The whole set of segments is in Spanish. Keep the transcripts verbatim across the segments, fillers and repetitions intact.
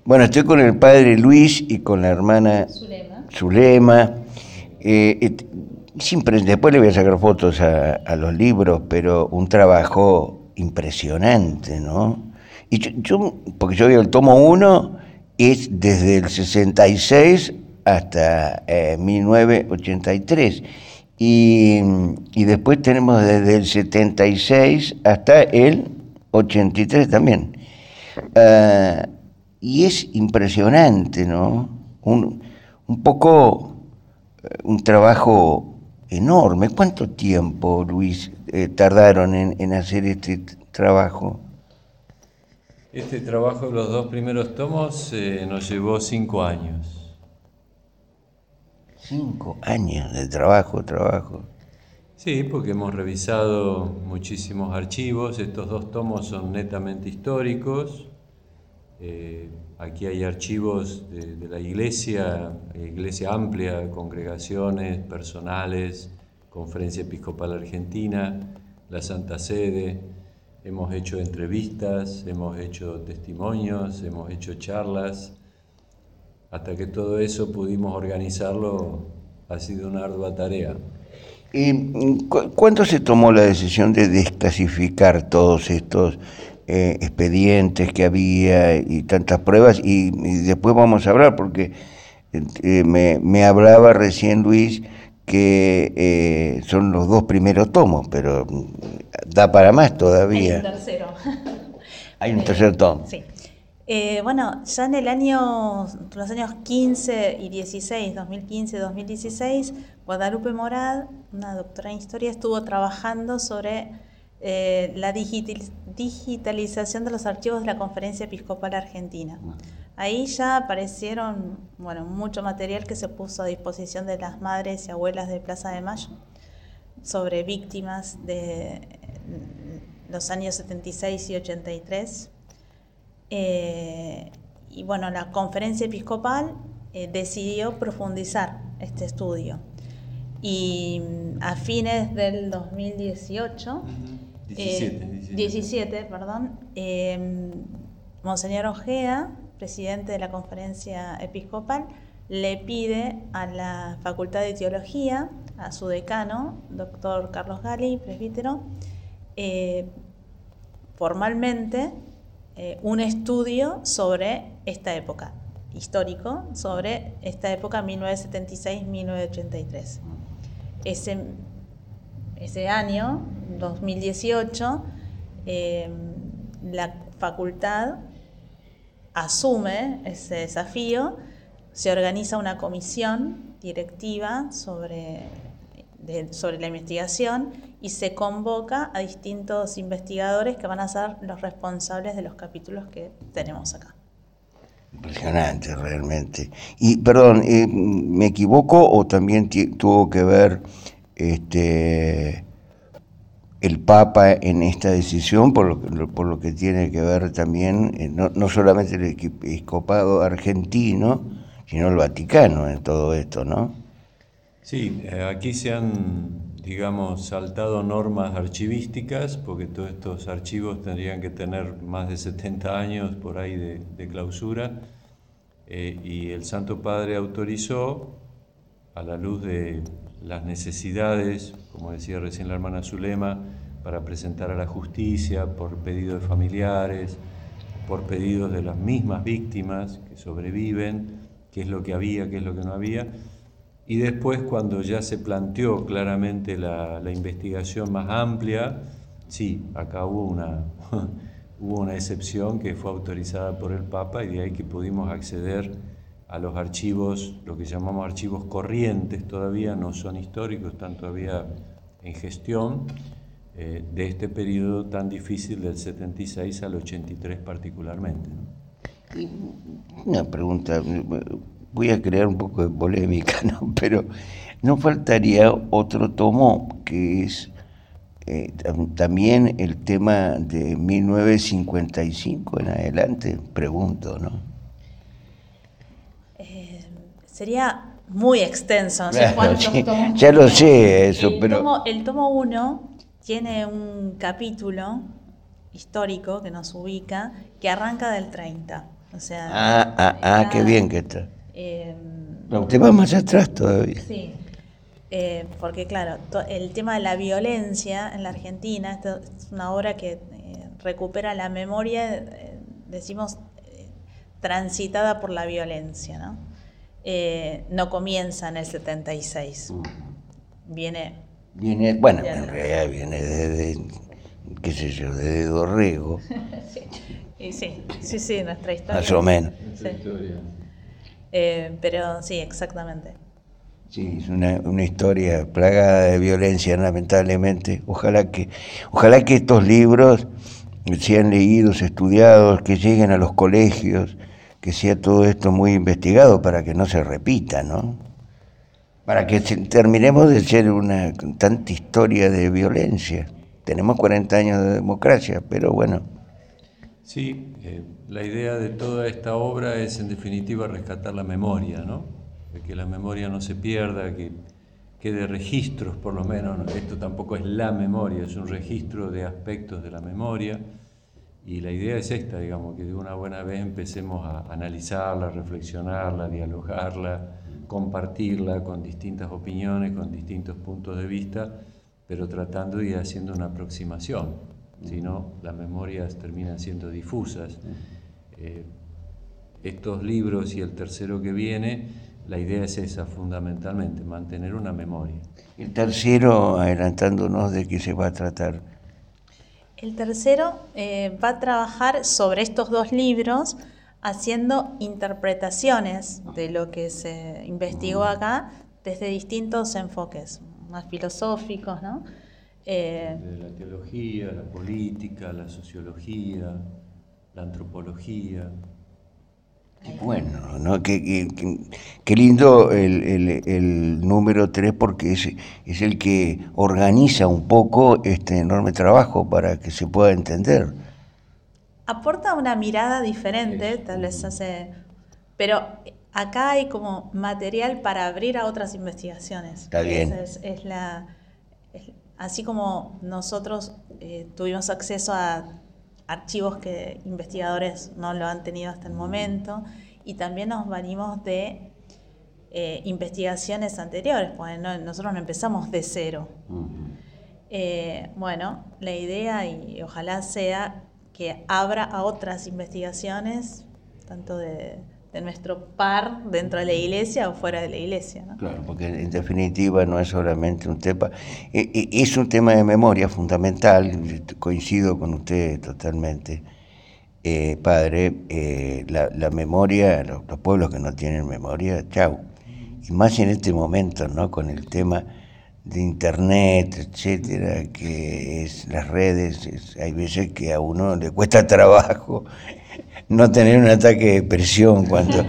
Bueno, estoy con el padre Luis y con la hermana Zulema. Zulema. Eh, eh, siempre, después le voy a sacar fotos a, a los libros, pero un trabajo impresionante, ¿no? Y yo, yo porque yo veo el tomo uno, es desde el sesenta y seis hasta eh, mil novecientos ochenta y tres. Y, y después tenemos desde el setenta y seis hasta el ochenta y tres también. Uh, y es impresionante, ¿no? Un, un poco, un trabajo enorme. ¿Cuánto tiempo, Luis, eh, tardaron en, en hacer este t- trabajo? Este trabajo, los dos primeros tomos, eh, nos llevó cinco años. Cinco años de trabajo, trabajo. Sí, porque hemos revisado muchísimos archivos. Estos dos tomos son netamente históricos. Eh, aquí hay archivos de, de la iglesia, iglesia amplia, congregaciones, personales, Conferencia Episcopal Argentina, la Santa Sede. Hemos hecho entrevistas, hemos hecho testimonios, hemos hecho charlas. Hasta que todo eso pudimos organizarlo, ha sido una ardua tarea. ¿Y cu- cuándo se tomó la decisión de desclasificar todos estos eh, expedientes que había y tantas pruebas? Y, y después vamos a hablar, porque eh, me, me hablaba recién Luis que eh, son los dos primeros tomos, pero da para más todavía. Hay un tercero. Hay un tercer tomo. Sí. Eh, bueno, ya en el año, los años quince y dieciséis, dos mil quince y dos mil dieciséis, Guadalupe Morad, una doctora en historia, estuvo trabajando sobre eh, la digital, digitalización de los archivos de la Conferencia Episcopal Argentina. Ahí ya aparecieron, bueno, mucho material que se puso a disposición de las madres y abuelas de Plaza de Mayo sobre víctimas de los años setenta y seis y ochenta y tres. Eh, y bueno, la Conferencia Episcopal eh, decidió profundizar este estudio. Y a fines del dos mil dieciocho, diecisiete, eh, diecisiete. diecisiete, perdón, eh, Monseñor Ojea, presidente de la Conferencia Episcopal, le pide a la Facultad de Teología, a su decano, doctor Carlos Gali, presbítero, eh, formalmente eh, un estudio sobre esta época, histórico, sobre esta época mil novecientos setenta y seis a mil novecientos ochenta y tres. Ese, ese año, dos mil dieciocho, eh, la facultad asume ese desafío, se organiza una comisión directiva sobre, de, sobre la investigación y se convoca a distintos investigadores que van a ser los responsables de los capítulos que tenemos acá. Impresionante, realmente. Y, perdón, eh, ¿me equivoco o también t- tuvo que ver este el Papa en esta decisión, por lo que, por lo que tiene que ver también, eh, no, no solamente el episcopado argentino, sino el Vaticano en todo esto, ¿no? Sí, eh, aquí se han, digamos, saltado normas archivísticas, porque todos estos archivos tendrían que tener más de setenta años por ahí de, de clausura, eh, y el Santo Padre autorizó, a la luz de las necesidades, como decía recién la hermana Zulema, para presentar a la justicia, por pedido de familiares, por pedidos de las mismas víctimas que sobreviven, qué es lo que había, qué es lo que no había. Y después, cuando ya se planteó claramente la, la investigación más amplia, sí, acá hubo una, hubo una excepción que fue autorizada por el Papa, y de ahí que pudimos acceder a los archivos, lo que llamamos archivos corrientes todavía, no son históricos, están todavía en gestión, eh, de este periodo tan difícil del setenta y seis al ochenta y tres particularmente, ¿no? Y una pregunta, voy a crear un poco de polémica, ¿no? Pero ¿no faltaría otro tomo que es eh, tam- también el tema de mil novecientos cincuenta y cinco en adelante? Pregunto, ¿no? Eh, sería muy extenso, no sé Claro, cuántos sí, tomos. ya lo sé eso, el pero... Tomo, el tomo uno tiene un capítulo histórico que nos ubica, que arranca del treinta. O sea, ah, ah, ah, está, qué bien que está. Eh, No, usted va más atrás todavía. sí, eh, porque claro, to, el tema de la violencia en la Argentina, esto es una obra que eh, recupera la memoria, eh, decimos, eh, transitada por la violencia, ¿no? Eh, no comienza en el setenta y seis, viene... Viene, bueno, Ya. en realidad viene desde, qué sé yo, desde Dorrego, sí. Y sí, sí, sí, nuestra historia. más o menos. Sí. Eh, pero sí, exactamente. Sí, es una, una historia plagada de violencia, lamentablemente. Ojalá que, ojalá que estos libros sean leídos, estudiados, que lleguen a los colegios, que sea todo esto muy investigado para que no se repita, ¿no? Para que se, terminemos de ser una tanta historia de violencia. Tenemos cuarenta años de democracia, pero bueno. Sí, eh, la idea de toda esta obra es en definitiva rescatar la memoria, ¿no? De que la memoria no se pierda, que quede registros por lo menos. Esto tampoco es la memoria, es un registro de aspectos de la memoria. Y la idea es esta, digamos, que de una buena vez empecemos a analizarla, reflexionarla, dialogarla, compartirla con distintas opiniones, con distintos puntos de vista, pero tratando de ir haciendo una aproximación. Si no, las memorias terminan siendo difusas. Eh, estos libros y el tercero que viene, la idea es esa fundamentalmente, mantener una memoria. El tercero, adelantándonos de qué se va a tratar. El tercero eh, va a trabajar sobre estos dos libros, haciendo interpretaciones de lo que se investigó acá desde distintos enfoques, más filosóficos, ¿no? Eh, de la teología, la política, la sociología, la antropología. Bueno, ¿no? Qué, qué, qué lindo el, el, el número tres, porque es, es el que organiza un poco este enorme trabajo para que se pueda entender. Aporta una mirada diferente, tal vez hace... Pero acá hay como material para abrir a otras investigaciones. Está bien. Es, es la, es, así como nosotros eh, tuvimos acceso a archivos que investigadores no lo han tenido hasta el momento, y también nos venimos de eh, investigaciones anteriores, porque no, nosotros no empezamos de cero. Uh-huh. Eh, bueno, la idea, y ojalá sea, que abra a otras investigaciones, tanto de, de nuestro par dentro de la iglesia o fuera de la iglesia, ¿no? Claro, porque en definitiva no es solamente un tema, es un tema de memoria fundamental, coincido con usted totalmente, eh, padre, eh, la, la memoria, los, los pueblos que no tienen memoria, chau, y más en este momento, ¿no? Con el tema de internet, etcétera, que es las redes, es, hay veces que a uno le cuesta trabajo no tener un ataque de depresión cuando,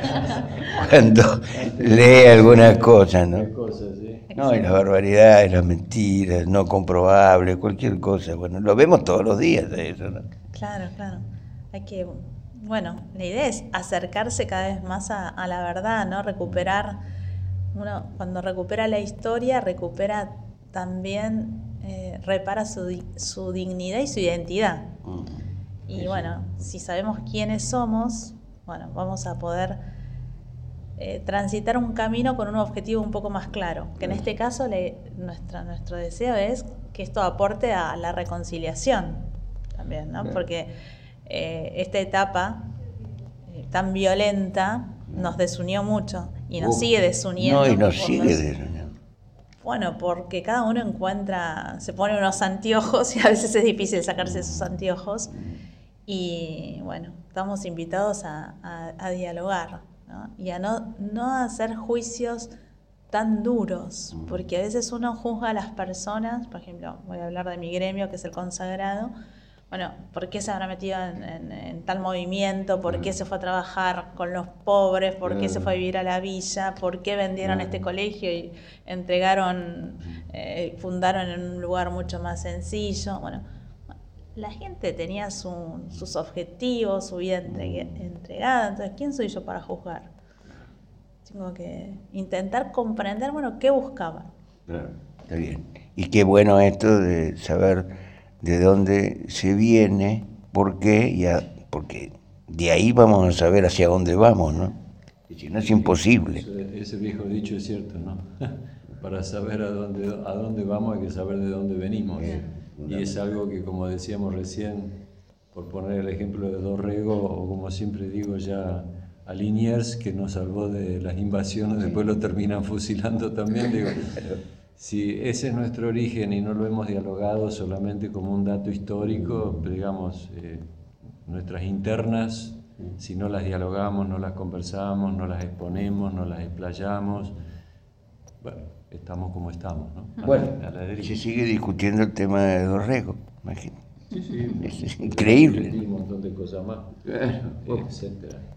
cuando lee algunas cosas, ¿no? No, y las barbaridades, las mentiras, no comprobables, cualquier cosa. Bueno, lo vemos todos los días de eso, ¿no? Claro, claro. Hay que, bueno, la idea es acercarse cada vez más a, a la verdad, ¿no? Recuperar, uno cuando recupera la historia, recupera también, eh, repara su, su dignidad y su identidad. Uh-huh. Y bueno, si sabemos quiénes somos, bueno, vamos a poder eh, transitar un camino con un objetivo un poco más claro. Que en este caso le, nuestra, nuestro deseo es que esto aporte a la reconciliación también, ¿no? Porque eh, esta etapa eh, tan violenta nos desunió mucho y nos uh, sigue desuniendo. No, y nos sigue desuniendo. Bueno, porque cada uno encuentra, se pone unos anteojos y a veces es difícil sacarse esos anteojos. Y bueno, estamos invitados a, a, a dialogar, ¿no? Y a no, no hacer juicios tan duros, porque a veces uno juzga a las personas, por ejemplo, voy a hablar de mi gremio, que es el consagrado, bueno, ¿por qué se habrá metido en, en, en tal movimiento? ¿Por qué se fue a trabajar con los pobres? ¿Por qué se fue a vivir a la villa? ¿Por qué vendieron este colegio y entregaron, eh, fundaron en un lugar mucho más sencillo? Bueno, la gente tenía su, sus objetivos, su vida entregue, entregada, entonces, ¿quién soy yo para juzgar? Tengo que intentar comprender, bueno, qué buscaban. Claro, está bien. Y qué bueno esto de saber de dónde se viene, por qué, y a, porque de ahí vamos a saber hacia dónde vamos, ¿no? Y si no es imposible. Ese, ese viejo dicho es cierto, ¿no? Para saber a dónde, a dónde vamos hay que saber de dónde venimos. Y es algo que, como decíamos recién, por poner el ejemplo de Dorrego, o como siempre digo ya a Liniers, que nos salvó de las invasiones, después lo terminan fusilando también, digo, si ese es nuestro origen y no lo hemos dialogado solamente como un dato histórico, digamos, eh, nuestras internas, si no las dialogamos, no las conversamos, no las exponemos, no las explayamos, bueno, estamos como estamos, ¿no? A Bueno, la, a la deriva. se sigue discutiendo el tema de Dorrego, imagínate. Sí, sí, Es increíble. Y un montón de cosas más, Claro. etcétera.